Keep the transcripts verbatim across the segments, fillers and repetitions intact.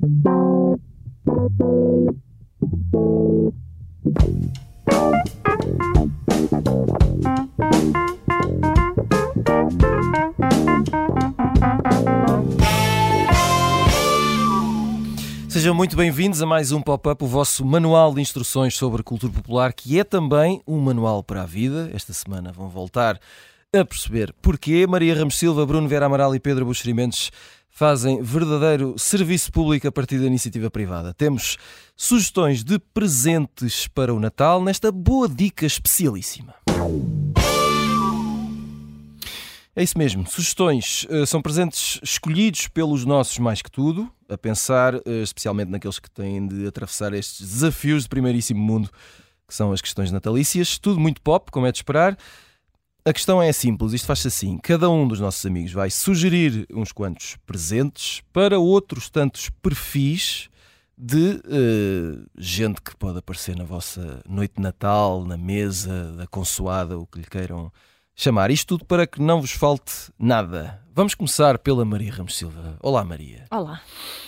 Sejam muito bem-vindos a mais um Pop-Up, o vosso manual de instruções sobre cultura popular, que é também um manual para a vida. Esta semana vão voltar a perceber porquê. Maria Ramos Silva, Bruno Vera Amaral e Pedro Buxeri Mendes fazem verdadeiro serviço público a partir da iniciativa privada. Temos sugestões de presentes para o Natal nesta boa dica especialíssima. É isso mesmo, sugestões uh, são presentes escolhidos pelos nossos mais que tudo, a pensar uh, especialmente naqueles que têm de atravessar estes desafios de primeiríssimo mundo, que são as questões natalícias. Tudo muito pop, como é de esperar. A questão é simples, isto faz-se assim: cada um dos nossos amigos vai sugerir uns quantos presentes para outros tantos perfis de uh, gente que pode aparecer na vossa noite de Natal, na mesa da consoada, o que lhe queiram chamar. Isto tudo para que não vos falte nada. Vamos começar pela Maria Ramos Silva. Olá, Maria. Olá.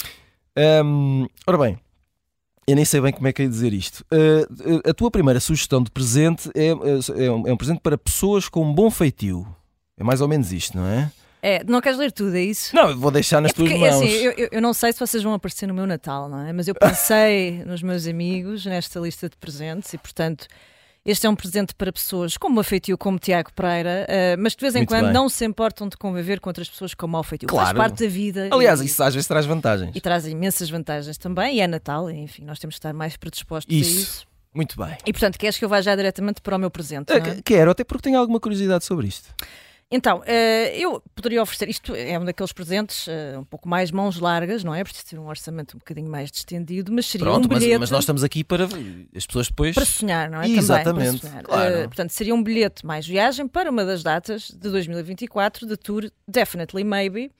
Um, ora bem, eu nem sei bem como é que é dizer isto. Uh, a tua primeira sugestão de presente é, é, um, é um presente para pessoas com um bom feitio. É mais ou menos isto, não é? É, não queres ler tudo, é isso? Não, eu vou deixar nas é porque, tuas mãos. Assim, eu, eu, eu não sei se vocês vão aparecer no meu Natal, não é? Mas eu pensei nos meus amigos nesta lista de presentes e, portanto, este é um presente para pessoas com mau feitio, como Tiago Pereira, uh, mas de vez em Muito quando bem. não se importam de conviver com outras pessoas com mau feitio. Claro. Faz parte da vida. Aliás, e, isso às vezes traz vantagens. E traz imensas vantagens também, e é Natal, e, enfim, nós temos de estar mais predispostos Isso. a isso. Muito bem. E, portanto, queres que eu vá já diretamente para o meu presente, não é? Quero, até porque tenho alguma curiosidade sobre isto. Então, uh, eu poderia oferecer, isto é um daqueles presentes uh, um pouco mais mãos largas, não é? Preciso ter um orçamento um bocadinho mais distendido, mas seria Pronto, um bilhete... mas, mas nós estamos aqui para as pessoas depois... Para sonhar, não é? Exatamente, Também, para sonhar. claro. Uh, portanto, seria um bilhete mais viagem para uma das datas de dois mil e vinte e quatro da tour Definitely Maybe,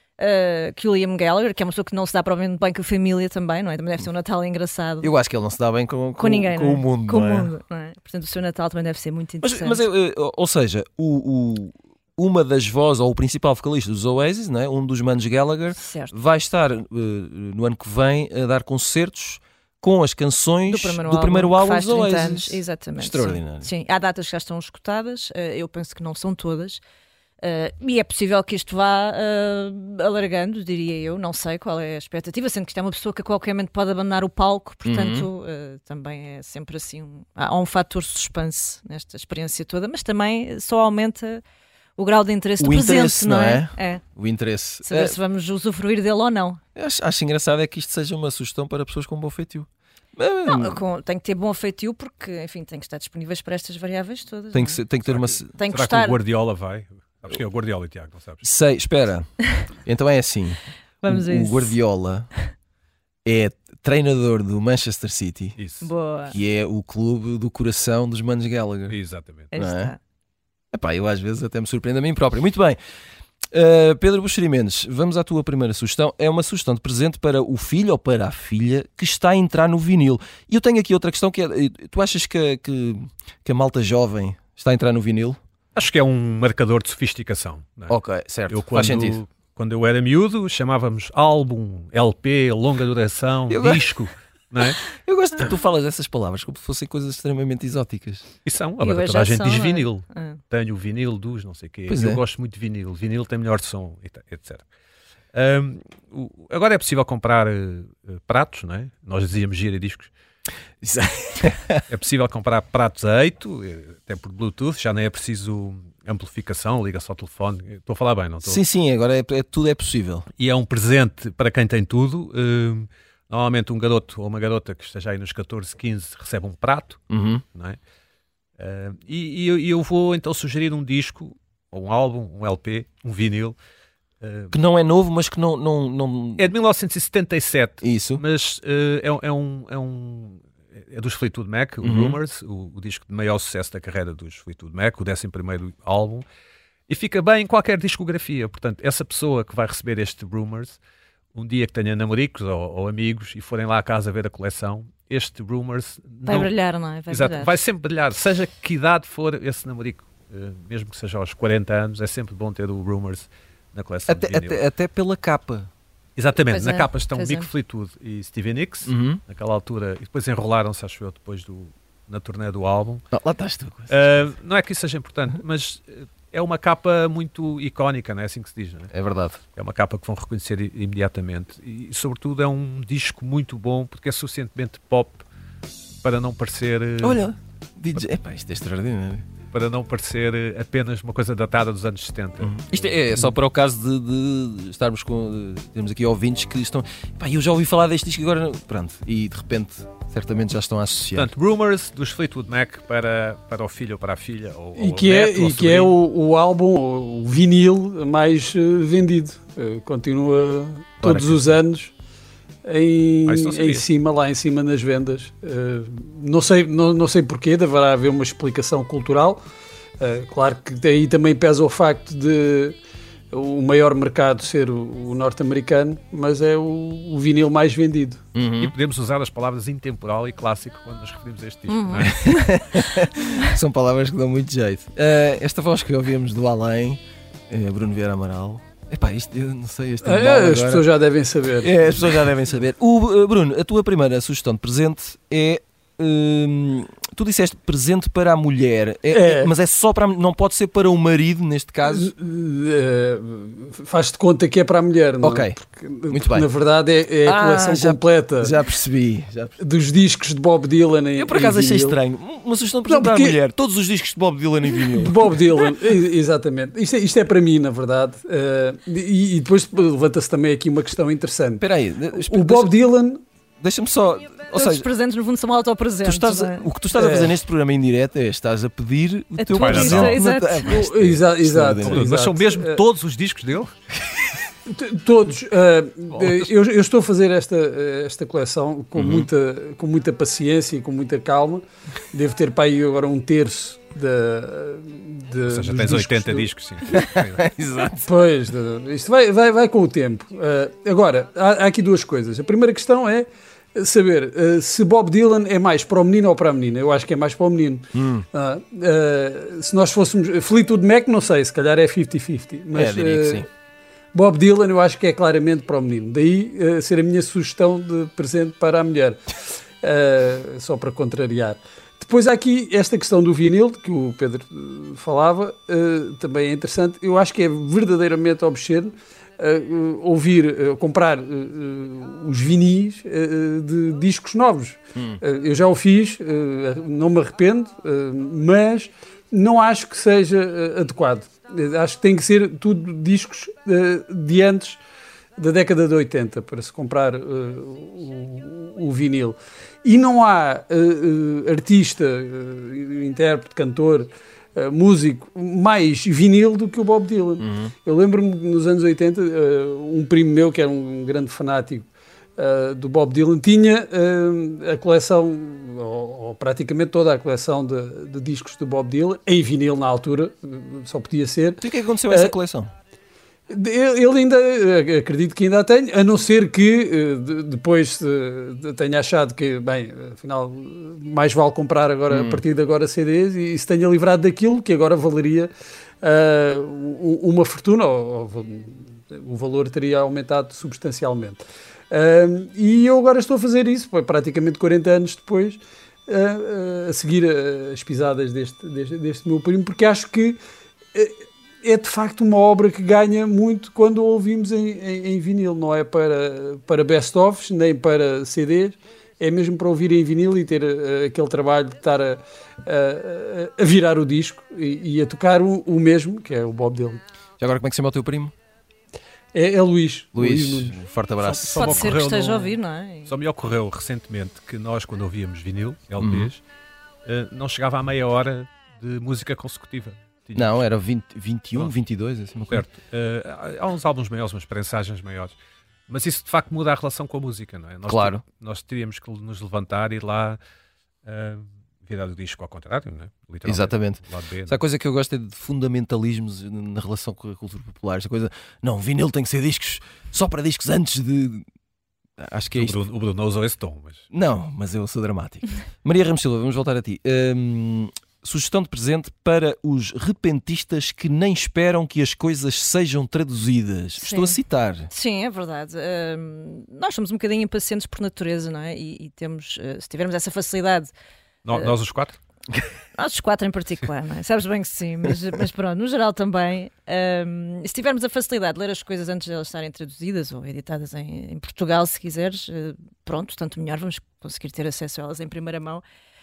uh, que o Liam Gallagher, que é uma pessoa que não se dá provavelmente bem com a família também, não é? Também deve ser um Natal engraçado. Eu acho que ele não se dá bem com, com, com ninguém, com não é? o mundo, com não é? o mundo, não é? Portanto, o seu Natal também deve ser muito Mas, interessante. mas eu, eu, ou seja, o... o... uma das vozes, ou o principal vocalista dos Oasis, não é? Um dos manos Gallagher, certo. vai estar uh, no ano que vem a dar concertos com as canções do primeiro do álbum, primeiro álbum dos Oasis. Anos, exatamente. Extraordinário. Sim. Sim, há datas que já estão escutadas, uh, eu penso que não são todas, uh, e é possível que isto vá uh, alargando, diria eu, não sei qual é a expectativa, sendo que isto é uma pessoa que a qualquer momento pode abandonar o palco, portanto uhum. uh, também é sempre assim, um, há um fator suspense nesta experiência toda, mas também só aumenta o grau de interesse o do interesse, presente, não é? é? é? O interesse. Saber é. se vamos usufruir dele ou não. Acho, acho engraçado é que isto seja uma sugestão para pessoas com bom feitio. Não, com, tem que ter bom feitio porque, enfim, tem que estar disponíveis para estas variáveis todas. Tem não que, é? ser, tem que ter será uma... Que, tem que será gostar. que o Guardiola vai? Sabes que é o Guardiola, Tiago, não sabes? Sei, espera. Então é assim. Vamos o, a isso. O Guardiola é treinador do Manchester City, Isso. Boa. que é o clube do coração dos manos Gallagher. Exatamente. Aí não é? está. Epá, eu às vezes até me surpreendo a mim próprio. Muito bem. Uh, Pedro Buxeri Mendes, vamos à tua primeira sugestão. É uma sugestão de presente para o filho ou para a filha que está a entrar no vinil. E eu tenho aqui outra questão que é, tu achas que, que, que a malta jovem está a entrar no vinil? Acho que é um marcador de sofisticação. Não é? Ok, certo. Eu, Faz quando, sentido. Quando eu era miúdo, chamávamos álbum, L P, longa duração, Eu- disco. Não é? Eu gosto que tu falas essas palavras como se fossem coisas extremamente exóticas. E são. E Agora hoje toda a já gente são, diz não é? vinil. Ah. Tenho o vinil dos não sei o quê. Pois eu é. gosto muito de vinil. Vinil tem melhor som, et- etcétera. Um, o- agora é possível comprar uh, uh, pratos, não é? Nós dizíamos giradiscos. Isso- É possível comprar pratos a eito, eh, até por Bluetooth, já nem é preciso amplificação, liga só o telefone. Estou a falar bem, não estou? Sim, sim, agora é, é- tudo é possível. E é um presente para quem tem tudo. Uh, normalmente um garoto ou uma garota que esteja aí nos catorze, quinze recebe um prato, Uhum. não é? Uh, e, e eu, e eu vou então sugerir um disco, ou um álbum, um L P, um vinil. Uh, Que não é novo, mas que não... não, não... é de mil novecentos e setenta e sete, Isso. mas uh, é, é um... É um é dos Fleetwood Mac, o Uhum. Rumours, o, o disco de maior sucesso da carreira dos Fleetwood Mac, o décimo primeiro álbum, e fica bem em qualquer discografia. Portanto, essa pessoa que vai receber este Rumours, um dia que tenha namoricos ou, ou amigos e forem lá à casa ver a coleção, este Rumours Vai não... brilhar, não é? Vai Exato, brilhar. vai sempre brilhar, seja que idade for esse namorico, uh, mesmo que seja aos quarenta anos, é sempre bom ter o Rumours na coleção Até, de vinil. até, até pela capa. Exatamente, Pois na é, capa estão pois Mick é. Fleetwood e Stevie Nicks, Uhum. naquela altura, e depois enrolaram-se, acho eu, depois do, na turnê do álbum. Não, lá estás tu. Uh, não é que isso seja importante, mas uh, é uma capa muito icónica, não é assim que se diz, não é? É verdade. É uma capa que vão reconhecer i- imediatamente e, sobretudo, é um disco muito bom porque é suficientemente pop para não parecer, uh, Olha, D J, epá, isto é extraordinário. para não parecer uh, apenas uma coisa datada dos anos setenta. Isto é, é só para o caso de, de estarmos com. De, temos aqui ouvintes que estão. Pá, eu já ouvi falar deste disco agora. Pronto, e de repente, certamente já estão a associar. Portanto, Rumors dos Fleetwood Mac para, para o filho ou para a filha. Ou, E ou que é, neto, ou e que é sobrinho. o, o álbum, o vinil mais eh, vendido. Eh, continua todos que os sim. anos em, Ah, isso não sabia. em cima, lá em cima nas vendas. Eh, não sei, não, não sei porquê, deverá haver uma explicação cultural. Eh, claro que daí também pesa o facto de o maior mercado ser o, o norte-americano, mas é o, o vinil mais vendido. Uhum. E podemos usar as palavras intemporal e clássico quando nos referimos a este disco, Uhum. não é? São palavras que dão muito jeito. Uh, esta voz que ouvimos do além, é Bruno Vieira Amaral. Epá, isto eu não sei. Este Eh, embalo as agora- pessoas já devem saber. É, as pessoas já devem saber. O, uh, Bruno, a tua primeira sugestão de presente é. hum, tu disseste presente para a mulher, é, É. mas é só para a, não pode ser para o marido neste caso. Eh, faz-te de conta que é para a mulher, não é? Ok, Porque, muito porque, bem. na verdade é, é a Ah, coleção já- completa Já percebi. Já percebi. dos discos de Bob Dylan em, Eu por em acaso achei vinil. estranho. Uma sugestão de presente Não, para a porque- mulher. Todos os discos de Bob Dylan em vinil. De Bob Dylan, e- exatamente. Isto é, isto é para mim, na verdade. Eh, e, e depois levanta-se também aqui uma questão interessante. Espera aí, de- O Bob Dylan, deixa-me só. Ou Todos os seja, presentes, no fundo, são autopresentes. tu estás a- não é? o que tu estás a É. fazer neste programa em direto é estás a pedir o A teu tua presente. vida, exato. Ah, pá, isto é Exa- exato, extraordinário. Mas são exato. mesmo Eh, todos os discos dele? T- Todos. eh, eu, eu estou a fazer esta, esta coleção com, Uhum. muita, com muita paciência e com muita calma. Devo ter para aí agora um terço da. de- Ou seja, dos tens discos oitenta do- discos, sim. Exato. Pois, de- isto vai, vai, vai com o tempo. Eh, agora, há, há aqui duas coisas. A primeira questão é saber eh, se Bob Dylan é mais para o menino ou para a menina. Eu acho que é mais para o menino. Hum. Ah, eh, se nós fôssemos. Fleetwood Mac, não sei, se calhar é cinquenta cinquenta. Mas É, diria que eh, sim. Bob Dylan eu acho que é claramente para o menino. Daí eh, ser a minha sugestão de presente para a mulher. Eh, só para contrariar. Depois há aqui esta questão do vinil, que o Pedro eh, falava, eh, também é interessante. Eu acho que é verdadeiramente obsceno eh, ouvir, eh, comprar eh, eh, os vinis eh, de discos novos. Hum. Eh, eu já o fiz, eh, não me arrependo, eh, mas não acho que seja eh, adequado. Eh, Acho que tem que ser tudo discos eh, de antes da década de oitenta para se comprar eh, o, o vinil. E não há eh, eh, artista, eh, intérprete, cantor, eh, músico mais vinil do que o Bob Dylan. Uhum. Eu lembro-me nos anos oitenta, eh, um primo meu, que era um grande fanático eh, do Bob Dylan, tinha eh, a coleção, ou, ou praticamente toda a coleção de, de discos do Bob Dylan, em vinil na altura, eh, só podia ser. Então o que é que aconteceu a essa Eh, coleção? Ele ele ainda, eh, acredito que ainda a tem, a não ser que eh, de- depois eh, de- tenha achado que, bem, afinal, mais vale comprar agora, Hum. a partir de agora C Ds e, e se tenha livrado daquilo que agora valeria ah, u- uma fortuna, ou, ou o valor teria aumentado substancialmente. Ah, e eu agora estou a fazer isso, foi praticamente quarenta anos depois, ah, ah, a seguir ah, as pisadas deste, deste, deste meu primo, porque acho que eh, é de facto uma obra que ganha muito quando a ouvimos em, em, em vinil, não é para, para best-ofs, nem para C Ds, é mesmo para ouvir em vinil e ter uh, aquele trabalho de estar a, a, a virar o disco e, e a tocar o, o mesmo, que é o Bob Dylan. Já agora como é que se chama o teu primo? É, é Luís. Luís, Nunes. um forte abraço. Só me Pode ser que ocorreu esteja a no- ouvir, não é? Só me ocorreu recentemente que nós, quando ouvíamos vinil, L Ps, Uhum. eh, não chegava a meia hora de música consecutiva. Tínhamos- Não, era vinte, vinte e um, Pronto. vinte e dois, assim uma coisa. Certo. Eh, há- há uns álbuns maiores, umas prensagens maiores. Mas isso de facto muda a relação com a música, não é? Nós Claro. ti- Nós teríamos que nos levantar e ir lá eh, virar o disco ao contrário, não é? Literalmente. Exatamente. Lado B, não Se há é? coisa que eu gosto é de fundamentalismos na relação com a cultura popular. Esta coisa, não, vinil tem que ser discos, só para discos antes de. Acho que é O isto. Bruno, o Bruno não usou esse tom, mas Não, mas eu sou dramático. Maria Ramos Silva, vamos voltar a ti. Hum, sugestão de presente para os repentistas que nem esperam que as coisas sejam traduzidas. Sim. Estou a citar. Sim, é verdade. Uh, nós somos um bocadinho impacientes por natureza, não é? E, e temos, uh, se tivermos essa facilidade... No, uh, nós os quatro? Nós os quatro em particular, não é? Sabes bem que sim, mas, mas pronto, no geral também. Um, se tivermos a facilidade de ler as coisas antes de elas estarem traduzidas ou editadas em, em Portugal, se quiseres, uh, pronto, tanto melhor, vamos conseguir ter acesso a elas em primeira mão.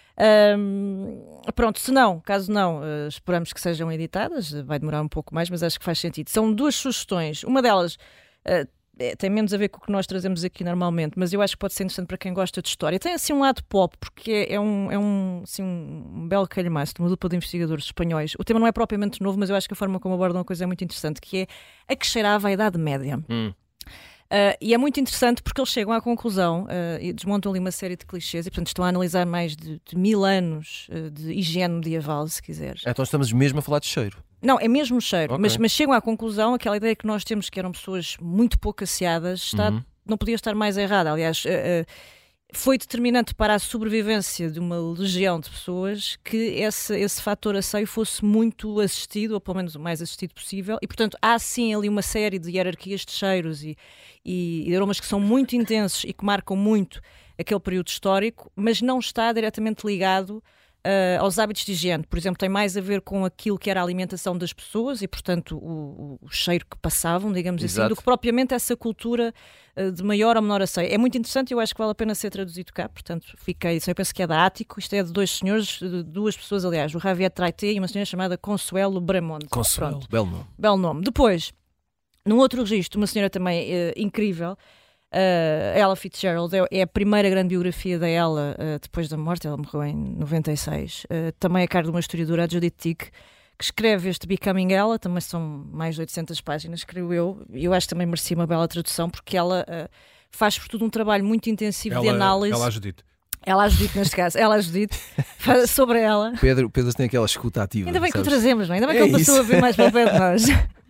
Um, pronto, se não, caso não, uh, esperamos que sejam editadas, vai demorar um pouco mais, mas acho que faz sentido. São duas sugestões, uma delas uh, é, tem menos a ver com o que nós trazemos aqui normalmente, mas eu acho que pode ser interessante para quem gosta de história. Tem assim um lado pop, porque é, é, um, é um, assim, um belo calhamaço de uma dupla de investigadores espanhóis. O tema não é propriamente novo, mas eu acho que a forma como abordam a coisa é muito interessante, que é a que cheirava a Idade Média. Hum. Uh, e é muito interessante porque eles chegam à conclusão uh, e desmontam ali uma série de clichês e, portanto, estão a analisar mais de, de mil anos uh, de higiene medieval, se quiseres. Então estamos mesmo a falar de cheiro. Não, é mesmo o cheiro, Okay. mas, mas chegam à conclusão, aquela ideia que nós temos que eram pessoas muito pouco asseadas, está, Uhum. não podia estar mais errada. Aliás, uh, uh, foi determinante para a sobrevivência de uma legião de pessoas que esse, esse fator asseio fosse muito assistido, ou pelo menos o mais assistido possível, e portanto há sim ali uma série de hierarquias de cheiros e, e, e aromas que são muito intensos e que marcam muito aquele período histórico, mas não está diretamente ligado Uh, aos hábitos de higiene. Por exemplo, tem mais a ver com aquilo que era a alimentação das pessoas e, portanto, o, o cheiro que passavam, digamos Exato. assim, do que propriamente essa cultura uh, de maior ou menor asseio. É muito interessante e eu acho que vale a pena ser traduzido cá, portanto, fiquei, eu penso que é da Ático, isto é de dois senhores, de duas pessoas, aliás, o Javier Traité e uma senhora chamada Consuelo Bramonte. Consuelo, Pronto. belo nome. Belo nome. Depois, num outro registro, uma senhora também uh, incrível, Uh, Ella Fitzgerald, é a primeira grande biografia da Ella uh, depois da morte, ela morreu em noventa e seis. Uh, também a cargo de uma historiadora, a Judith Tick, que escreve este Becoming Ella, também são mais de oitocentas páginas, creio eu, e eu acho que também merecia uma bela tradução, porque ela uh, faz por tudo um trabalho muito intensivo Ela, de análise. ela a Judite. Ela a Judite, neste caso, ela a Judite, faz sobre ela. Pedro, Pedro tem aquela escuta ativa. Ainda bem que o sabes? trazemos, não é? Ainda bem É que ele passou isso. a vir mais para o pé de nós.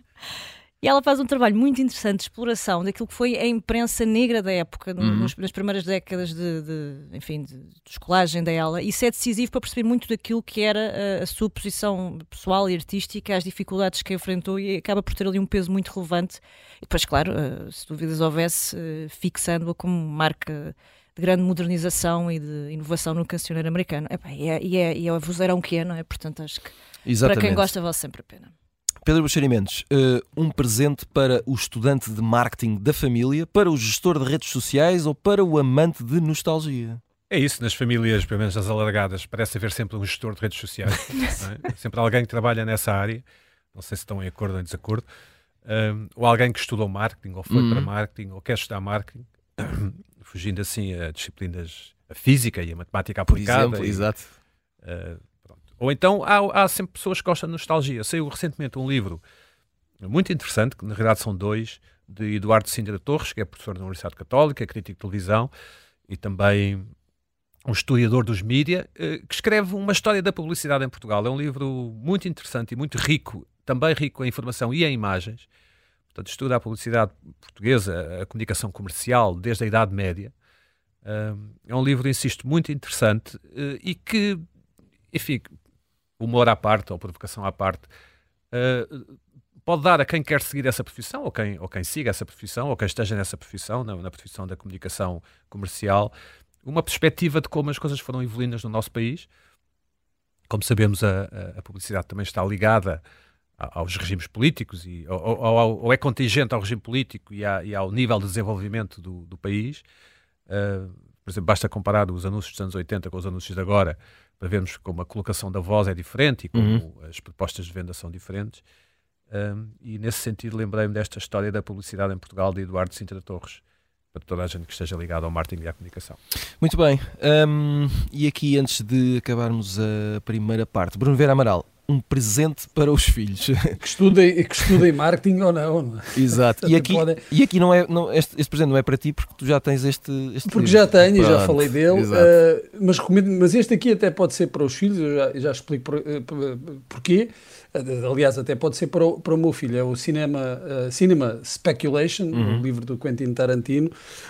E ela faz um trabalho muito interessante de exploração daquilo que foi a imprensa negra da época, no, Uhum. nos, nas primeiras décadas de, de, enfim, de, de escolagem dela. Isso é decisivo para perceber muito daquilo que era a, a sua posição pessoal e artística, as dificuldades que enfrentou, e acaba por ter ali um peso muito relevante. E depois, claro, uh, se dúvidas houvesse, uh, fixando-a como marca de grande modernização e de inovação no cancioneiro americano. Epá, e, é, e, é, e é o vozeirão que é, não é? Portanto, acho que Exatamente. para quem gosta vale sempre a pena. Pedro Buxeri Mendes, uh, um presente para o estudante de marketing da família, para o gestor de redes sociais ou para o amante de nostalgia? É isso, nas famílias, pelo menos nas alargadas, parece haver sempre um gestor de redes sociais. Não é? Sempre alguém que trabalha nessa área, não sei se estão em acordo ou em desacordo, um, ou alguém que estudou marketing, ou foi Uhum. para marketing, ou quer estudar marketing, fugindo assim a disciplinas, a física e a matemática Por aplicada. exemplo, e, exato. uh, pronto. Ou então há, há sempre pessoas que gostam de nostalgia. Saiu recentemente um livro muito interessante, que na realidade são dois, de Eduardo Sintra Torres, que é professor da Universidade Católica, crítico de televisão, e também um historiador dos mídia, que escreve uma história da publicidade em Portugal. É um livro muito interessante e muito rico, também rico em informação e em imagens. Portanto, estuda a publicidade portuguesa, a comunicação comercial, desde a Idade Média. É um livro, insisto, muito interessante e que, enfim, humor à parte, ou provocação à parte, pode dar a quem quer seguir essa profissão, ou quem, ou quem siga essa profissão, ou quem esteja nessa profissão, na, na profissão da comunicação comercial, uma perspectiva de como as coisas foram evoluindo no nosso país. Como sabemos, a, a publicidade também está ligada aos regimes políticos, e, ou, ou, ou é contingente ao regime político e, à, e ao nível de desenvolvimento do, do país. Uh, por exemplo, basta comparar os anúncios dos anos oitenta com os anúncios de agora, para vermos como a colocação da voz é diferente e como uhum. as propostas de venda são diferentes. Um, e nesse sentido lembrei-me desta história da publicidade em Portugal de Eduardo Sintra Torres, para toda a gente que esteja ligada ao marketing e à comunicação. Muito bem, um, e aqui antes de acabarmos a primeira parte, Bruno Vera Amaral, um presente para os filhos. Que estudem, que estudem marketing ou não. não é? Exato. E aqui, podem... e aqui não é, não, este, este presente não é para ti porque tu já tens este, este Porque livro. já tenho e já Pronto. falei dele, uh, mas, recomendo, mas este aqui até pode ser para os filhos, eu já, já explico por, uh, porquê. Aliás, até pode ser para o, para o meu filho. É o Cinema, uh, Cinema Speculation, uhum. o livro do Quentin Tarantino.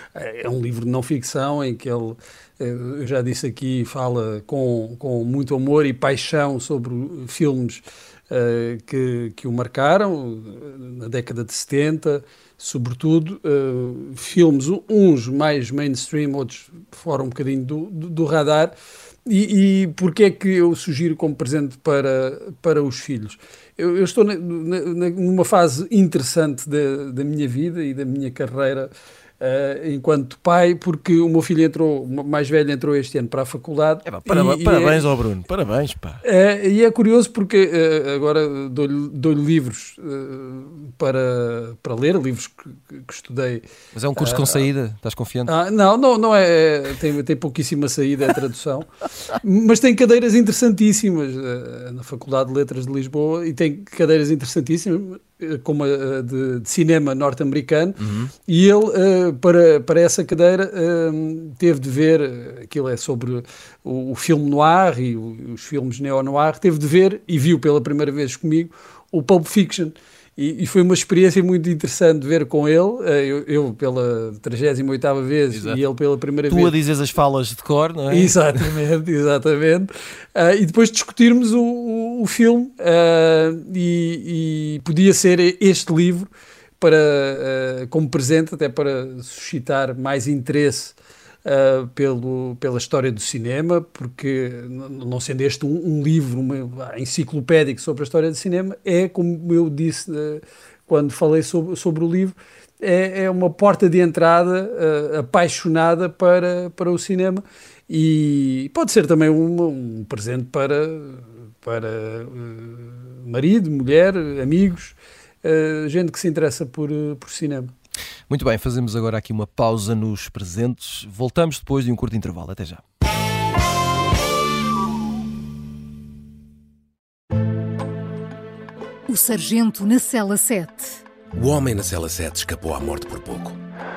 É um livro de não ficção em que ele, eu já disse aqui, fala com, com muito amor e paixão sobre filmes uh, que, que o marcaram na década de setenta, sobretudo uh, filmes, uns mais mainstream, outros fora um bocadinho do, do, do radar. E, e porquê é que eu sugiro como presente para, para os filhos? Eu, eu estou na, na, numa fase interessante da, da minha vida e da minha carreira uh, enquanto pai, porque o meu filho entrou, o mais velho entrou este ano para a faculdade. É, pá, parabéns, e, parabéns e é, ao Bruno, parabéns, pá. É, e é curioso porque uh, agora dou-lhe, dou-lhe livros uh, para, para ler, livros que, que estudei. Mas é um curso uh, com saída, estás confiante? Ah, não, não, não é, tem, tem pouquíssima saída, é tradução, mas tem cadeiras interessantíssimas uh, na Faculdade de Letras de Lisboa e tem cadeiras interessantíssimas, como a de, de cinema norte-americano, uhum. e ele, uh, para, para essa cadeira, uh, teve de ver, aquilo é sobre o, o filme noir e o, os filmes neo-noir, teve de ver, e viu pela primeira vez comigo, o Pulp Fiction. E, e foi uma experiência muito interessante ver com ele, eu, eu pela trigésima oitava vez. Exato. E ele pela primeira tu vez. Tu a dizes as falas de cor, não é? Exatamente, exatamente. Uh, e depois discutirmos o, o, o filme uh, e, e podia ser este livro para, uh, como presente, até para suscitar mais interesse Uh, pelo, pela história do cinema, porque não sendo este um, um livro uma, enciclopédico sobre a história do cinema, é, como eu disse uh, quando falei sobre, sobre o livro, é, é uma porta de entrada uh, apaixonada para, para o cinema e pode ser também um, um presente para, para uh, marido, mulher, amigos, uh, gente que se interessa por, uh, por cinema. Muito bem, fazemos agora aqui uma pausa nos presentes. Voltamos depois de um curto intervalo. Até já. O sargento na cela sete. O homem na cela sete escapou à morte por pouco.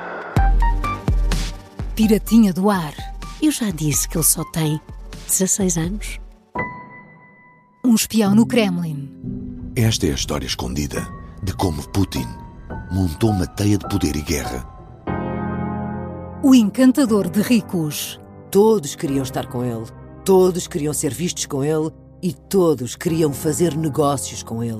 Piratinha do ar. Eu já disse que ele só tem dezasseis anos. Um espião no Kremlin. Esta é a história escondida de como Putin montou uma teia de poder e guerra. O encantador de ricos. Todos queriam estar com ele, todos queriam ser vistos com ele e todos queriam fazer negócios com ele.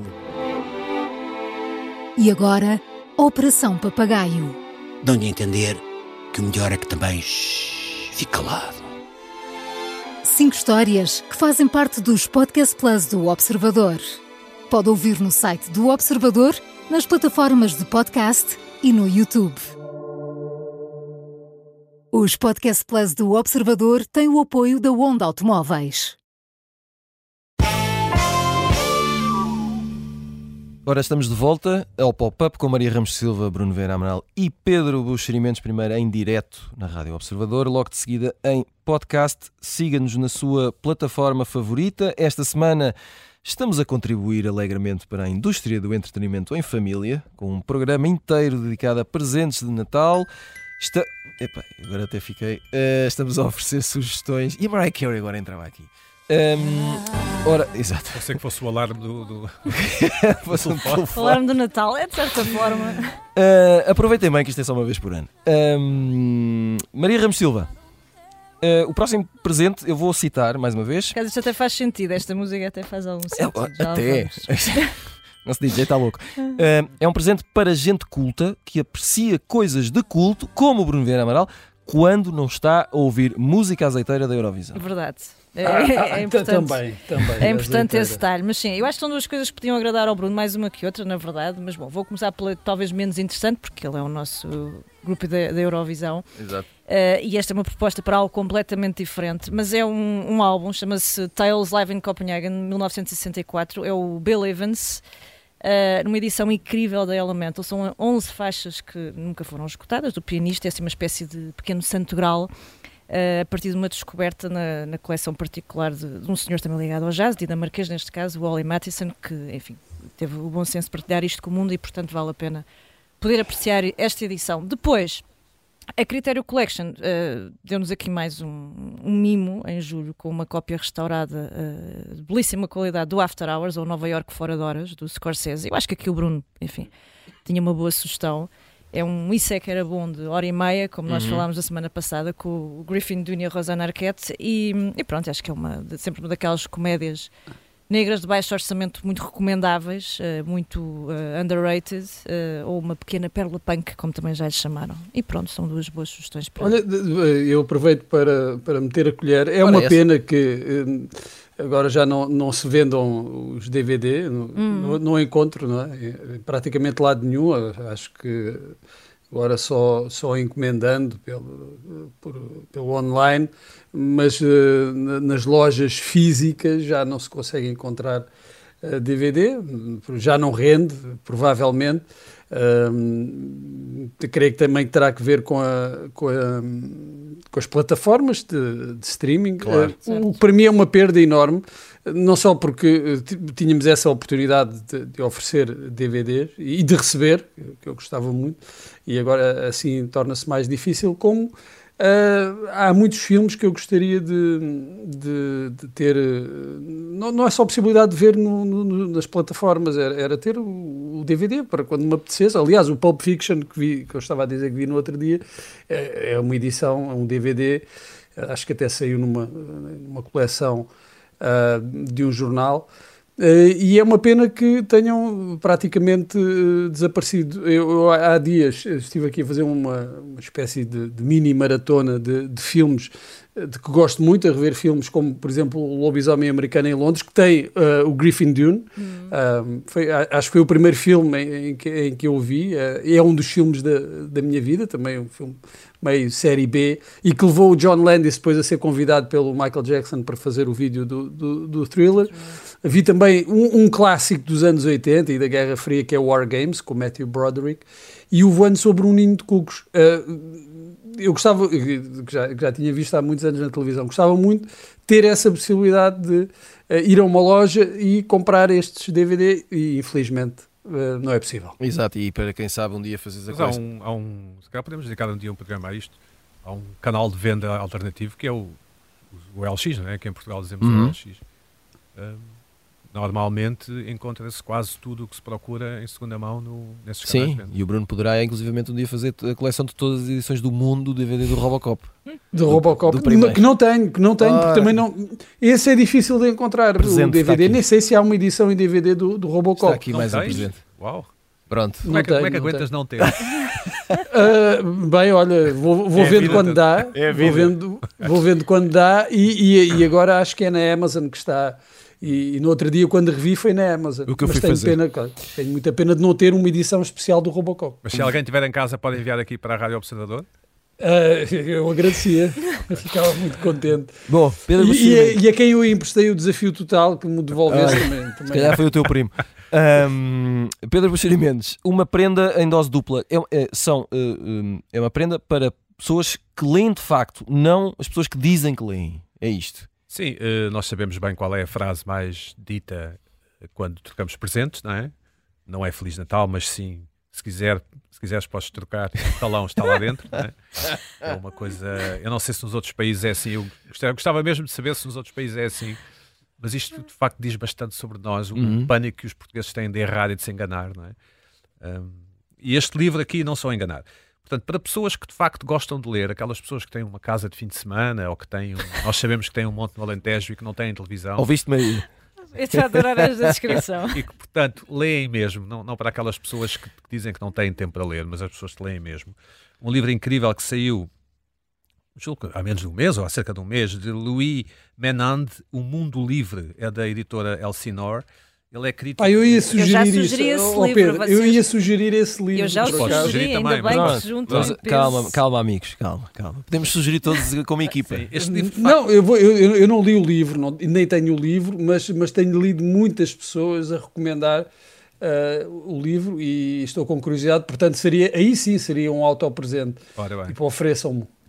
E agora, Operação Papagaio. Dão-lhe a entender que o melhor é que também shhh, fique calado. Cinco histórias que fazem parte dos Podcast Plus do Observador. Pode ouvir no site do Observador, nas plataformas de podcast e no YouTube. Os Podcast Plus do Observador têm o apoio da Onda Automóveis. Ora, estamos de volta ao Pop-Up com Maria Ramos Silva, Bruno Vieira Amaral e Pedro Buxerimentos, primeiro em direto na Rádio Observador, logo de seguida em podcast. Siga-nos na sua plataforma favorita. Esta semana estamos a contribuir alegremente para a indústria do entretenimento em família, com um programa inteiro dedicado a presentes de Natal. Está... Epá, agora até fiquei... Uh, estamos a oferecer sugestões... E a Mariah Carey agora entrava aqui. Um, ora, exato. Eu sei que fosse o alarme do... do... fosse um o alarme do Natal, é de certa forma. Uh, aproveitem bem que isto é só uma vez por ano. Um, Maria Ramos Silva. Uh, o próximo presente eu vou citar mais uma vez. Quer dizer, isto até faz sentido, esta música até faz algum sentido. É, até. Não se diz, já está louco. Uh, é um presente para gente culta que aprecia coisas de culto, como o Bruno Vieira Amaral, quando não está a ouvir música azeiteira da Eurovisão. Verdade. É, é, é importante, também, também, é importante esse detalhe. Mas sim, eu acho que são duas coisas que podiam agradar ao Bruno, mais uma que outra, na verdade. Mas bom, vou começar pela talvez menos interessante, porque ele é o nosso grupo da, da Eurovisão. Exato. Uh, e esta é uma proposta para algo completamente diferente. Mas é um, um álbum, chama-se Tales Live in Copenhagen, mil novecentos e sessenta e quatro. É o Bill Evans, uh, numa edição incrível da Elemental. São onze faixas que nunca foram escutadas, do pianista. É assim uma espécie de pequeno santo grau. uh, a partir de uma descoberta na, na coleção particular de, de um senhor também ligado ao jazz, dinamarquês neste caso, o Ollie Mathisen, que, enfim, teve o bom senso de partilhar isto com o mundo e, portanto, vale a pena poder apreciar esta edição. Depois, a Critério Collection uh, deu-nos aqui mais um, um mimo em julho, com uma cópia restaurada uh, de belíssima qualidade do After Hours, ou Nova York Fora de Horas, do Scorsese. Eu acho que aqui o Bruno, enfim, tinha uma boa sugestão. É um Isso é que era bom, de hora e meia, como nós uhum. falámos a semana passada, com o Griffin Dunne e a Rosanna Arquette, e, e pronto, acho que é uma, sempre uma daquelas comédias negras de baixo orçamento muito recomendáveis, uh, muito uh, underrated, uh, ou uma pequena pérola punk, como também já lhe chamaram. E pronto, são duas boas sugestões para... Olha, eu aproveito para, para meter a colher. É Ora, uma essa. pena que uh, agora já não, não se vendam os D V D, não, hum. não, não encontro, não é? Praticamente lado nenhum. Acho que agora só, só encomendando pelo, por, pelo online, mas uh, nas lojas físicas já não se consegue encontrar uh, D V D, já não rende, provavelmente. Uh, creio que também terá que ver com, a, com, a, com as plataformas de, de streaming. Claro, uh, o que para mim é uma perda enorme, não só porque tínhamos essa oportunidade de, de oferecer D V Ds e de receber, que eu gostava muito, e agora assim torna-se mais difícil, como Uh, há muitos filmes que eu gostaria de, de, de ter, não, não é só a possibilidade de ver no, no, nas plataformas, era, era ter o, o D V D para quando me apetecesse. Aliás, o Pulp Fiction que, vi, que eu estava a dizer que vi no outro dia é, é uma edição, é um D V D, acho que até saiu numa, numa coleção uh, de um jornal. Uh, e é uma pena que tenham praticamente uh, desaparecido. Eu, eu há dias estive aqui a fazer uma, uma espécie de, de mini maratona de, de filmes uh, de que gosto muito, a rever filmes como, por exemplo, O Lobisomem Americano em Londres, que tem uh, o Griffin Dunne. Hum. Uh, foi, acho que foi o primeiro filme em, em, que, em que eu o vi. Uh, é um dos filmes da, da minha vida, também um filme meio série B, e que levou o John Landis depois a ser convidado pelo Michael Jackson para fazer o vídeo do, do, do Thriller. Vi também um, um clássico dos anos oitenta e da Guerra Fria, que é War Games, com Matthew Broderick, e o Voando sobre um Ninho de Cucos. Uh, eu gostava, que já, já tinha visto há muitos anos na televisão, gostava muito de ter essa possibilidade de uh, ir a uma loja e comprar estes D V D, e infelizmente uh, não é possível. Exato, e para quem sabe um dia fazer a coisa. Há um, há um, se calhar podemos dedicar um dia um programa a isto. Há um canal de venda alternativo que é o, o L X, não é? Que em Portugal dizemos uhum. o L X. Um, Normalmente encontra-se quase tudo o que se procura em segunda mão no, nesses canais. Sim, e o Bruno poderá inclusivamente um dia fazer a coleção de todas as edições do mundo do D V D do Robocop. Do, do Robocop, do no, que não tenho, que não tenho, ah, porque também não. Esse é difícil de encontrar. O D V D, nem sei se há uma edição em D V D do, do Robocop. Está aqui não mais tens? um presente. Uau! Pronto. Como é que, tenho, como é que não aguentas tenho. não ter? uh, bem, olha, vou, vou é vendo quando dá. É vou, vendo, vou vendo quando dá. E, e, e agora acho que é na Amazon que está. E, e no outro dia, quando revi, foi na Amazon. O que eu Mas fui tenho, fazer. Pena, claro, tenho muita pena de não ter uma edição especial do Robocop. Mas se alguém tiver em casa, pode enviar aqui para a Rádio Observador? Uh, eu agradecia, eu ficava muito contente. Bom, Pedro e, e, a, e a quem eu emprestei o Desafio Total, que me devolvesse ah, também, também. Se calhar foi o teu primo. um, Pedro Buxeri Mendes, uma prenda em dose dupla. É, é, são, uh, é uma prenda para pessoas que leem de facto, não as pessoas que dizem que leem. É isto. Sim, uh, nós sabemos bem qual é a frase mais dita quando trocamos presentes, não é? Não é Feliz Natal, mas sim, se quiser, se quiseres podes trocar, o talão está lá dentro, não é? É uma coisa, eu não sei se nos outros países é assim, eu gostava, eu gostava mesmo de saber se nos outros países é assim, mas isto de facto diz bastante sobre nós, o uhum. pânico que os portugueses têm de errar e de se enganar, não é? Um, e este livro aqui não só enganar. Portanto, para pessoas que de facto gostam de ler, aquelas pessoas que têm uma casa de fim de semana, ou que têm, um, nós sabemos que têm um monte no Alentejo e que não têm televisão. Ouviste, Maria? Eu estou a adorar esta descrição. E que, portanto, leem mesmo, não, não para aquelas pessoas que, que dizem que não têm tempo para ler, mas as pessoas que leem mesmo. Um livro incrível que saiu, julgo, há menos de um mês, ou há cerca de um mês, de Louis Menand, O Mundo Livre, é da editora Elsinore. Ele é crítico. Ah, eu ia sugerir eu já isso. sugeri esse oh, livro. Pedro, Vocês... Eu ia sugerir esse livro. Eu já o sugeri, sugerir ainda também, bem mas... que se juntam. Mas, calma, calma, amigos, calma, calma. Podemos sugerir todos como equipa. Sim, este livro, não, eu, vou, eu, eu não li o livro, não, nem tenho o livro, mas, mas tenho lido muitas pessoas a recomendar uh, o livro e estou com curiosidade, portanto, seria, aí sim seria um autopresente. Ora bem. Tipo, ofereçam-me.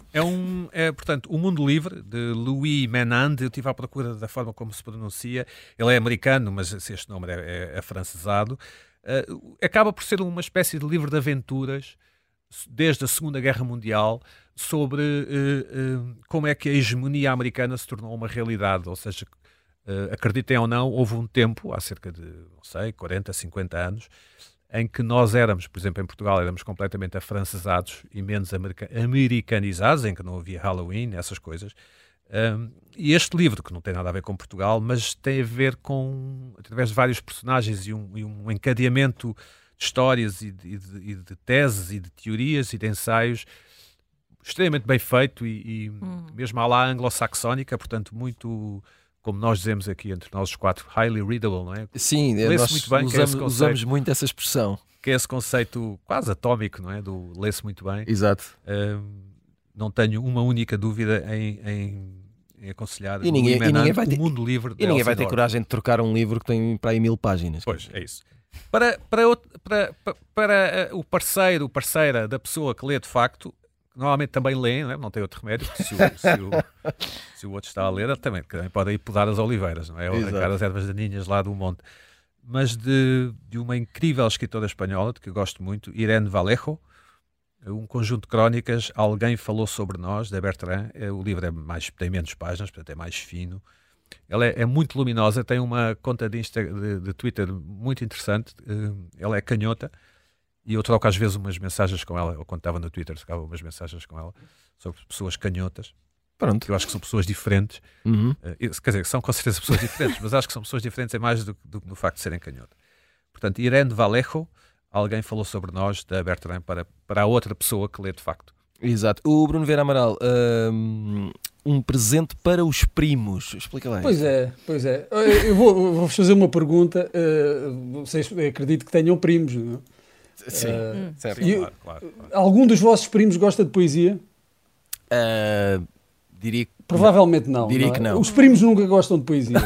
É um, é, portanto, O Mundo Livre, de Louis Menand. Eu estive à procura da forma como se pronuncia. Ele é americano, mas este nome é, é afrancesado. Uh, acaba por ser uma espécie de livro de aventuras desde a Segunda Guerra Mundial sobre uh, uh, como é que a hegemonia americana se tornou uma realidade. Ou seja, uh, acreditem ou não, houve um tempo, há cerca de, não sei, quarenta, cinquenta anos, em que nós éramos, por exemplo, em Portugal, éramos completamente afrancesados e menos america- americanizados, em que não havia Halloween, essas coisas. Um, e este livro, que não tem nada a ver com Portugal, mas tem a ver com, através de vários personagens e um, e um encadeamento de histórias e de, e, de, e de teses e de teorias e de ensaios extremamente bem feito e, e hum. mesmo à lá anglo-saxónica, portanto muito... como nós dizemos aqui entre nós os quatro, highly readable, não é? Sim, nós muito bem, usamos, conceito, usamos muito essa expressão. Que é esse conceito quase atómico, não é? Do lê-se muito bem. Exato. Um, não tenho uma única dúvida em, em, em aconselhar e ninguém, Menand, e ninguém vai ter, O Mundo Livre. E ninguém vai ter coragem de trocar um livro que tem para aí mil páginas. Pois, é isso. Para, para, para, para, para o parceiro, parceira da pessoa que lê de facto, normalmente também lêem, não, é? Não tem outro remédio, porque se o, se, o, se o outro está a ler, também, também pode ir podar as oliveiras, não é? Ou arrancar as ervas daninhas lá do monte. Mas de, de uma incrível escritora espanhola, de que eu gosto muito, Irene Vallejo, um conjunto de crónicas, Alguém Falou Sobre Nós, da Bertrand. O livro é mais, tem menos páginas, portanto é mais fino. Ela é, é muito luminosa, tem uma conta de, Insta, de, de Twitter muito interessante. Ela é canhota. E eu troco às vezes umas mensagens com ela, ou quando estava no Twitter, trocava umas mensagens com ela sobre pessoas canhotas. Pronto. Eu acho que são pessoas diferentes. Uhum. Uh, quer dizer, são com certeza pessoas diferentes, mas acho que são pessoas diferentes é mais do que do, do facto de serem canhotas. Portanto, Irene Vallejo, Alguém Falou Sobre Nós, da Bertrand, para, para a outra pessoa que lê de facto. Exato. O Bruno Vieira Amaral, um, um presente para os primos. Explica lá. Pois é, pois é. Eu vou, vou fazer uma pergunta. Uh, vocês acredito que tenham primos, não é? Sim, uh, certo. Sim, claro, claro, claro. Algum dos vossos primos gosta de poesia? Uh, diria que Provavelmente não. Diria não é? que não. Os primos nunca gostam de poesia.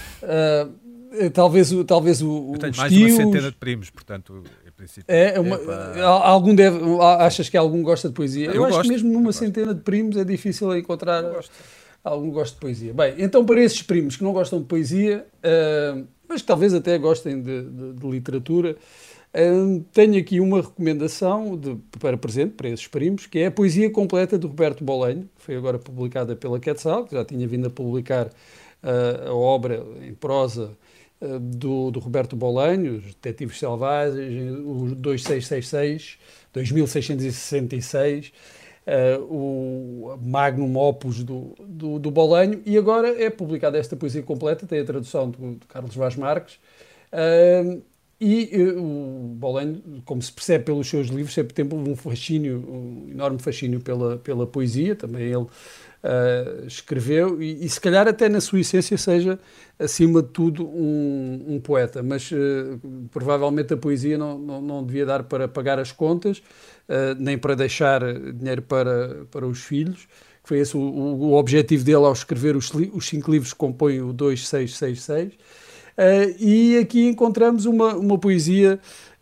uh, talvez o talvez o, Eu tenho os mais tios... de uma centena de primos, portanto, em princípio. É, uma, é para... algum deve, achas que algum gosta de poesia? Eu, eu acho gosto, que mesmo numa eu centena gosto. de primos é difícil encontrar algum gosto de poesia. Bem, então para esses primos que não gostam de poesia, uh, mas que talvez até gostem de, de, de literatura, uh, tenho aqui uma recomendação de, para presente, para esses primos, que é a Poesia Completa de Roberto Bolenho, que foi agora publicada pela Quetzal, que já tinha vindo a publicar uh, a obra em prosa uh, do, do Roberto Bolenho, Os Detetives Selvagens, o dois mil seiscentos e sessenta e seis, dois mil seiscentos e sessenta e seis, Uh, o Magnum Opus do, do, do Bolenho, e agora é publicada esta poesia completa, tem a tradução do, do Carlos Vaz Marques, uh, e uh, o Bolenho, como se percebe pelos seus livros, sempre teve um fascínio, um enorme fascínio pela, pela poesia, também ele uh, escreveu, e, e se calhar até na sua essência seja, acima de tudo, um, um poeta, mas uh, provavelmente a poesia não, não, não devia dar para pagar as contas, Uh, nem para deixar dinheiro para, para os filhos, que foi esse o, o objetivo dele ao escrever os, os cinco livros que compõem o dois mil seiscentos e sessenta e seis. Uh, e aqui encontramos uma, uma poesia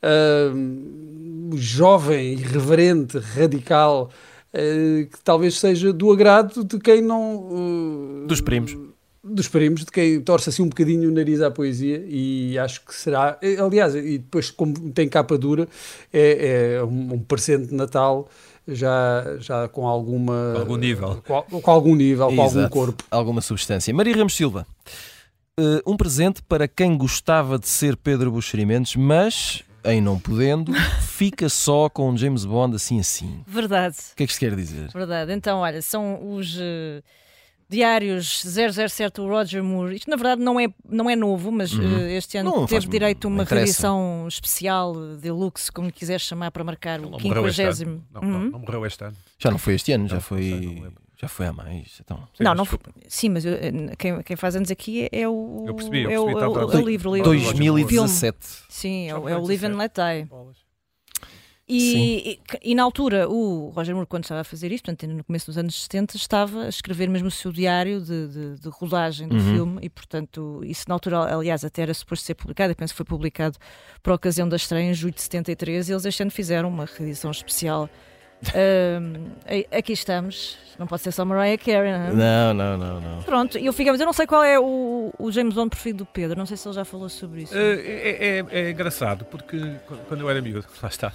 uh, jovem, irreverente, radical, uh, que talvez seja do agrado de quem não... Uh, Dos primos. Dos primos, de quem torce assim um bocadinho o nariz à poesia, e acho que será, aliás, e depois como tem capa dura, é, é um, um presente de Natal já, já com alguma... Com algum nível. Com, com algum nível, Exato. Com algum corpo. Alguma substância. Maria Ramos Silva, uh, um presente para quem gostava de ser Pedro Buxeri Mendes, mas, em não podendo, fica só com um James Bond assim assim. Verdade. O que é que isto quer dizer? Verdade. Então, olha, são os... Uh... Diários zero zero sete do Roger Moore. Isto na verdade não é, não é novo, mas uhum. uh, este ano não, teve direito a uma interessa. reedição especial, deluxe, como lhe quiseres chamar, para marcar o quinquagésimo. Não, não, não morreu este ano. Já não foi este ano, não, já foi, sei, não já foi há mais. Então. Sim, não, não foi, sim, mas eu, quem, quem faz anos aqui é, é o, eu percebi, eu é o, percebi, é o, tá, é o livro, o livro. dois mil e dezassete. Sim, é, o, é o Live and Let Die. E, e, e na altura o Roger Moore, quando estava a fazer isto, portanto, no começo dos anos setenta, estava a escrever mesmo o seu diário de, de, de rodagem do uhum. filme, e portanto isso na altura, aliás, até era suposto ser publicado. Eu penso que foi publicado por ocasião da estreia em julho de setenta e três, e eles este ano fizeram uma reedição especial Uh, aqui estamos. Não pode ser só Mariah Carey, não é? Não, não, não, não. Pronto, eu fico, mas eu não sei qual é o, o James Bond preferido do Pedro. Não sei se ele já falou sobre isso. Uh, é, é, é engraçado, porque quando eu era miúdo, lá está,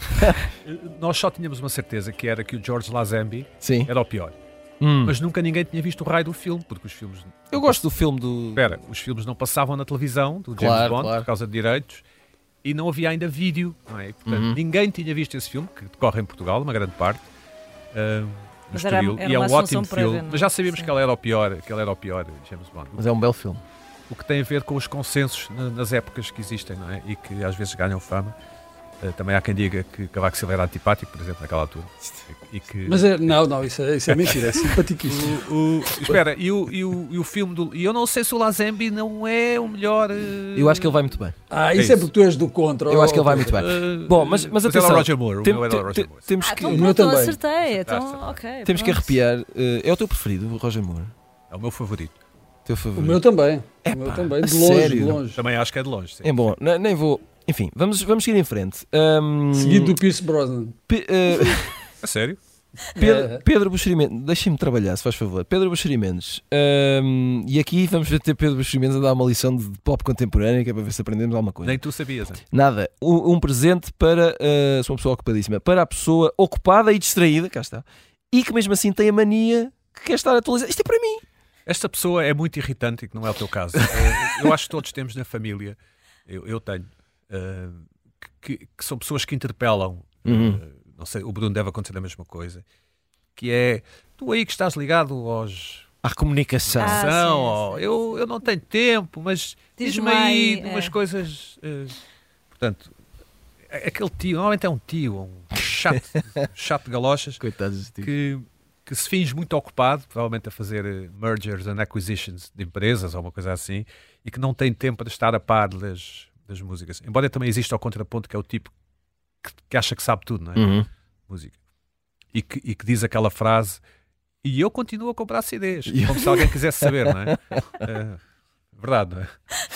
nós só tínhamos uma certeza que era que o George Lazenby Sim. era o pior. Hum. Mas nunca ninguém tinha visto o raio do filme, porque os filmes... Eu gosto do filme do... Espera, os filmes não passavam na televisão do James Claro, Bond claro. por causa de direitos e não havia ainda vídeo, não é? Portanto, Uhum. ninguém tinha visto esse filme, que decorre em Portugal, uma grande parte, uh, no Mas era- Estoril, era e é uma um ótimo assunção prévia, filme, não é? mas já sabíamos Sim. que ele era o pior, que ele era o pior James Bond. Mas é um belo filme. O que tem a ver com os consensos na- nas épocas que existem, não é? E que às vezes ganham fama. Uh, também há quem diga que Cavaco Silva era antipático, por exemplo, naquela altura. E que... Mas é, não, não, isso é, isso é mentira, é simpaticíssimo. O, o- espera, e o, e, o, e o filme do... E eu não sei se o Lazenby não é o melhor... uh, Eu acho que ele vai muito bem. Ah, É isso é isso. porque tu és do contra. Eu acho que ele vai oh, muito bem. uh, Bom, mas, mas era atenção. o Roger Moore, o tem- meu era o tem- Roger tem- Moore. temos Ah, que, então o meu pronto, também. acertei. Então, Acertaste. ok. temos que pronto. arrepiar. eh, é o teu preferido, o Roger Moore? É o meu favorito. Teu O favorito? meu também. Epá, o meu também. a De longe, sério? de longe. Também acho que é de longe. Sim. É bom, ne- nem vou. Enfim, vamos, vamos seguir em frente. Ahm, Seguido do Pierce Brosnan. Pe- eh, A sério? Pedro, É. Pedro Buxeri Mendes, deixem-me trabalhar, se faz favor. Pedro Buxeri Mendes. Ahm, e aqui vamos ver ter Pedro Buxeri Mendes a dar uma lição de pop contemporânea, que é para ver se aprendemos alguma coisa. Nem tu sabias. Hein? Nada. Um, um presente para. Uh, sou uma pessoa ocupadíssima. Para a pessoa ocupada e distraída, cá está. E que mesmo assim tem a mania que quer estar atualizada. Isto é para mim. Esta pessoa é muito irritante e que não é o teu caso. Eh, eu acho que todos temos na família, eu, eu tenho, eh, que, que são pessoas que interpelam. Uhum. eh, não sei, o Bruno deve acontecer a mesma coisa. Que é, tu aí que estás ligado aos... À comunicação. Ah, São, sim, ó, sim, eu, eu não tenho tempo, mas Diz-me diz-me aí aí, de umas é. coisas. eh, portanto, é- aquele tio, normalmente é um tio, um chato, chato de galochas, Coitados. Tipo. que, que se finge muito ocupado, provavelmente a fazer eh, mergers and acquisitions de empresas ou uma coisa assim, e que não tem tempo para estar a par das, das músicas. Embora também exista o contraponto, que é o tipo que, que acha que sabe tudo, não é? Uhum. Música. E que, e que diz aquela frase, e eu continuo a comprar C Ds, E eu- como se alguém quisesse saber, não é? Eh, verdade, não é?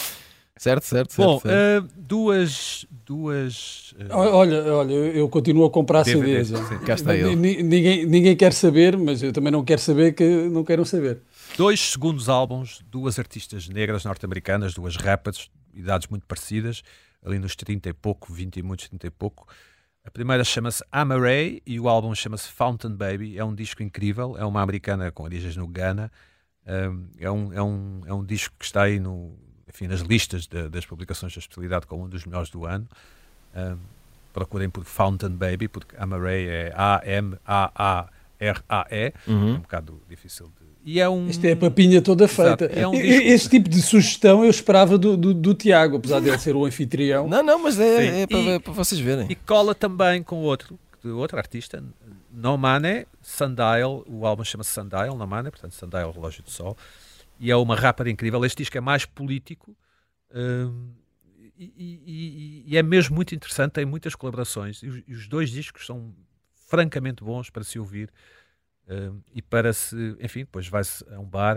Certo, certo, certo. Bom, certo. eh, duas. duas eh, Olha, olha, eu continuo a comprar D V Ds, C Ds. sim. Cá está ele. Ni- Ninguém, ninguém quer saber, mas eu também não quero saber que não queiram saber. dois segundos álbuns, duas artistas negras norte-americanas, duas rappers, idades muito parecidas, ali nos trinta e pouco, vinte e muitos, trinta e pouco. A primeira chama-se Amaray e o álbum chama-se Fountain Baby. É um disco incrível, é uma americana com origens no Ghana. Um, é, um, é, um, é um disco que está aí no, enfim, nas listas de- das publicações da especialidade como um dos melhores do ano. Um, procurem por Fountain Baby, porque Amaray é A M A A R A E. É Uhum. um bocado difícil de... E é um... Isto é a papinha toda Exato, feita. é um E- disco- Este tipo de sugestão eu esperava do, do, do Tiago, apesar de ele ser o anfitrião. Não, não, mas é, Sim. é para, E- é para vocês verem. E cola também com outro, de outro artista, No Money, Sundial, o álbum chama-se Sundial, No Money, portanto Sundial, Relógio do Sol, e é uma rapper incrível. Este disco é mais político hum, e, e- e- e é mesmo muito interessante, tem muitas colaborações, e os, e os dois discos são francamente bons para se ouvir hum, e para se, enfim, depois vai-se a um bar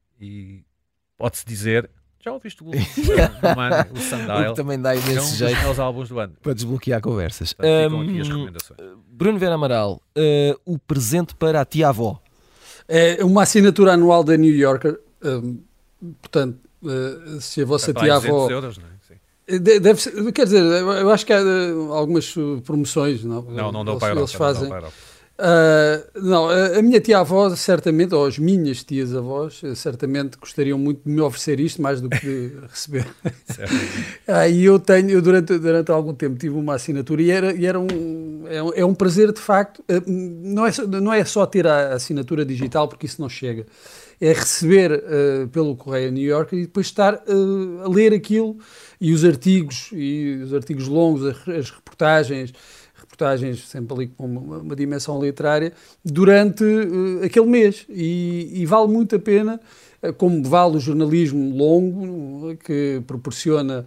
e pode-se dizer, já ouviste o último, No Money, o O Sundial, que também dá é um imenso dos jeito melhores álbuns do ano. para desbloquear conversas. Portanto, ficam Hum, aqui as recomendações. Bruno Vera Amaral, eh, o presente para a tia-avó. É uma assinatura anual da New Yorker. hum, portanto, eh, se a vossa Para aí tia-avó. duzentos euros, não é? Sim. De- Deve ser, quer dizer, eu eu acho que há eh, algumas eh, promoções. Não, Não, não dão eles, para a Europa. eles fazem. Não, dão para a Europa. Ah, não, a, a minha tia-avó, certamente, ou as minhas tias-avós, eh, certamente gostariam muito de me oferecer isto mais do que de receber. Certo. Ah, e eu tenho, eu durante, durante algum tempo tive uma assinatura e era, e era um, é, um, é um prazer de facto. Ah, não, é, só- não é só ter a assinatura digital, porque isso não chega. É receber ah, pelo correio New York e depois estar ah, a ler aquilo e os artigos, e os artigos longos, as, as reportagens. reportagens sempre ali com uma, uma dimensão literária durante uh, aquele mês e, e vale muito a pena, uh, como vale o jornalismo longo, uh, que proporciona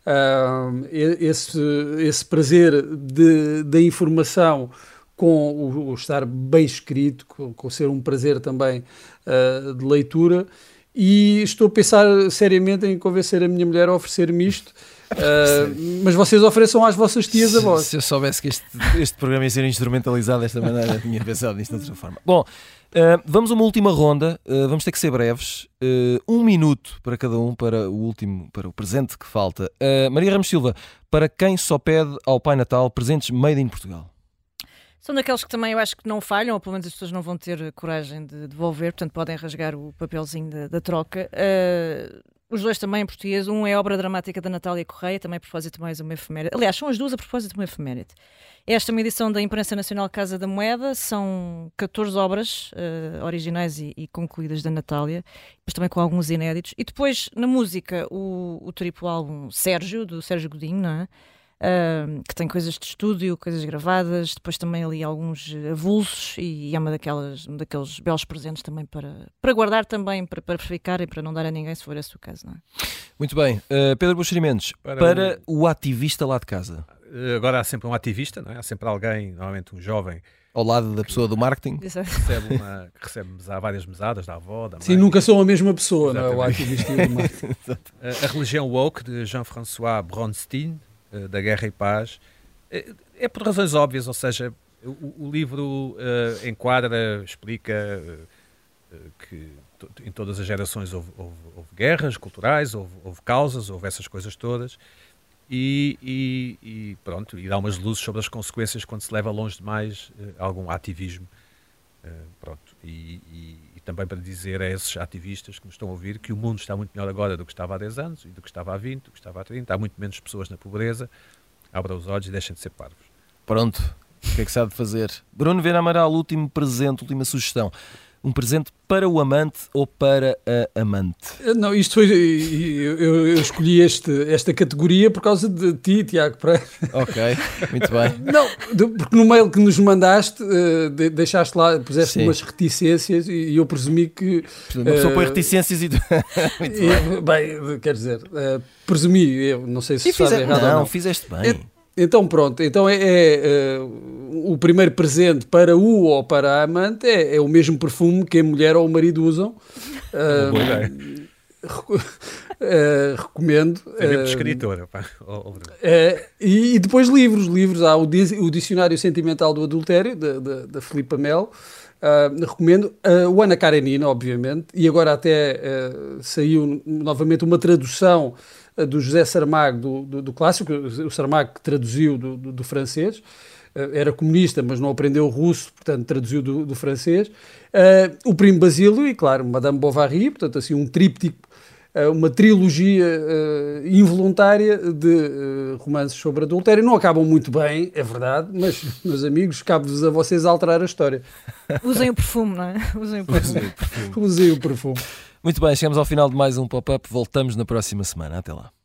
uh, esse, esse prazer de, da informação com o, o estar bem escrito, com, com ser um prazer também uh, de leitura. e estou a pensar seriamente em convencer a minha mulher a oferecer-me isto. Uh, mas vocês ofereçam às vossas tias a voz. Se, se eu soubesse que este, este programa ia ser instrumentalizado desta maneira, tinha pensado nisto de outra forma. Bom, uh, vamos a uma última ronda. Uh, vamos ter que ser breves. Uh, um minuto para cada um para o último, para o presente que falta. Uh, Maria Ramos Silva, para quem só pede ao Pai Natal presentes made in Portugal? São daqueles que também eu acho que não falham, ou pelo menos as pessoas não vão ter coragem de devolver, portanto podem rasgar o papelzinho da, da troca. Uh, os dois também em português. Um é a obra dramática da Natália Correia, também a propósito mais uma efeméride. Aliás, são as duas a propósito de uma efeméride. Esta é uma edição da Imprensa Nacional Casa da Moeda, são catorze obras uh, originais e, e concluídas da Natália, mas também com alguns inéditos. E depois, na música, o, o triplo álbum Sérgio, do Sérgio Godinho, não é? Uh, que tem coisas de estúdio, coisas gravadas, depois também ali alguns avulsos, e é uma daquelas, um daqueles belos presentes também para, para guardar também, para, para ficar e para não dar a ninguém, se for esse o caso, não é? Muito bem. Uh, Pedro Buxerimentos, para, para o... o ativista lá de casa. Agora há sempre um ativista, não é? Há sempre alguém, normalmente um jovem, ao lado da pessoa do marketing, que recebe, uma, que recebe mesa, várias mesadas da avó, da mãe. Sim, nunca são a mesma pessoa, não é? O ativista e o marketing. A, a Religião Woke, de Jean-François Bronstein, da Guerra e Paz, é, é por razões óbvias, ou seja, o, o livro uh, enquadra, explica uh, que to, em todas as gerações houve, houve, houve guerras culturais, houve, houve causas, houve essas coisas todas, e, e, e pronto, e dá umas luzes sobre as consequências quando se leva longe demais uh, algum ativismo. Uh, pronto, e, e, e também para dizer a esses ativistas que nos estão a ouvir que o mundo está muito melhor agora do que estava há dez anos, e do que estava há vinte, do que estava há trinta, há muito menos pessoas na pobreza. Abram os olhos e deixem de ser parvos. Pronto, o que é que sabe fazer? Bruno Vieira Amaral, último presente, última sugestão. Um presente para o amante ou para a amante? Não, isto foi. Eu, eu, eu escolhi este, esta categoria por causa de ti, Tiago Pereira. Ok, muito bem. Não, porque no mail que nos mandaste, uh, deixaste lá, puseste Sim. umas reticências e, e eu presumi que. Uma pessoa uh, põe reticências e. Muito bem. Bem, quer dizer, uh, presumi, eu não sei se e sabe fizer, errado não, ou não. Fizeste bem. É, Então pronto, então é, é uh, o primeiro presente para o ou para a amante é, é o mesmo perfume que a mulher ou o marido usam. Uh, recu- uh, recomendo. É mesmo de uh, escritor. Pá. Uh, e, e depois livros, livros há o, o Dicionário Sentimental do Adultério, da, da, da Filipa Melo. Uh, recomendo uh, o Ana Karenina, obviamente, e agora até uh, saiu novamente uma tradução uh, do José Saramago do, do, do clássico, o Saramago que traduziu do, do, do francês, uh, era comunista mas não aprendeu russo, portanto traduziu do, do francês, uh, o Primo Basílio e claro, Madame Bovary, portanto assim um tríptico, uh, uma trilogia uh, involuntária de uh, romances sobre adultério. Não acabam muito bem, é verdade, mas meus amigos, cabe-vos a vocês alterar a história. Usem o perfume, não é? Usem o perfume. Usem o perfume. Muito bem, chegamos ao final de mais um Pop-Up. Voltamos na próxima semana. Até lá.